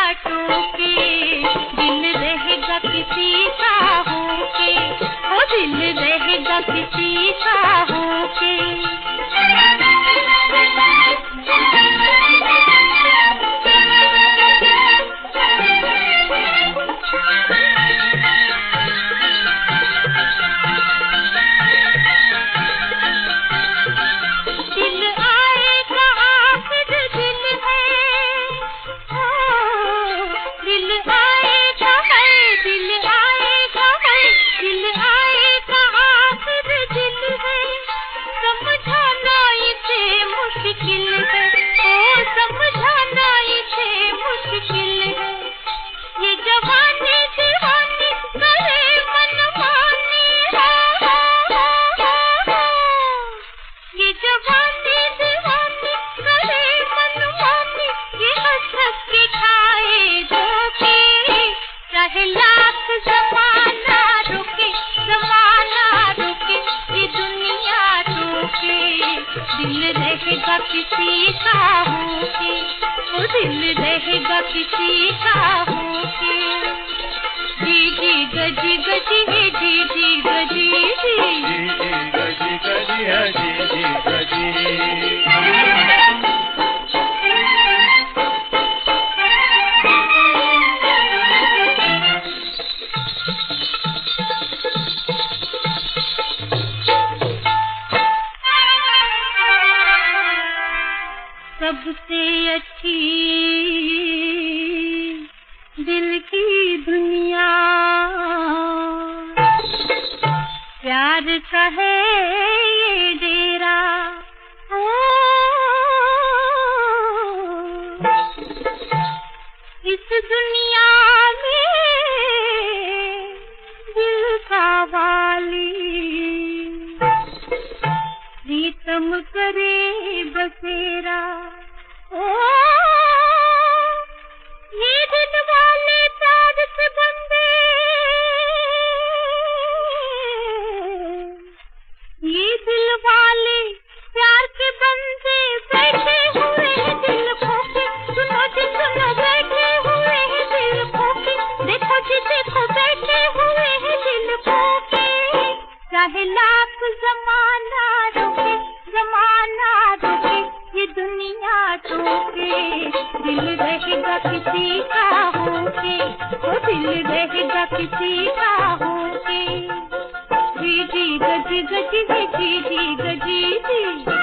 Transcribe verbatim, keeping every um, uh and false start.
टोके, दिल रहेगा किसी का होके, ओ दिल रहेगा किसी का होके। दिल रहेगा किसी का होके, ओ दिल रहेगा किसी का होके। जी जी गजी गजी है, जी जी गजी जी, जी जी गजी गजी है, जी जी गजी। सबसे अच्छी दिल की दुनिया प्यार का है ये डेरा। ओ इस दुनिया में दिल का वाली प्रीतम करे बसेरा। ओ ये दिल वाले प्यार से बंदे, ये दिल वाले प्यार के बंदे बैठे हुए हैं दिल खोके। सुनो जी सुनो, बैठे हुए हैं दिल खोके, देखो जी देखो बैठे हुए हैं दिल खोके। चाहे लाख जमाना रोके, जमाना रोके, ये दुनिया टोके, दिल रहेगा किसी का होके, ओ दिल रहेगा किसी का होके। जी जी गजी गजी है, जी जी गजी जी।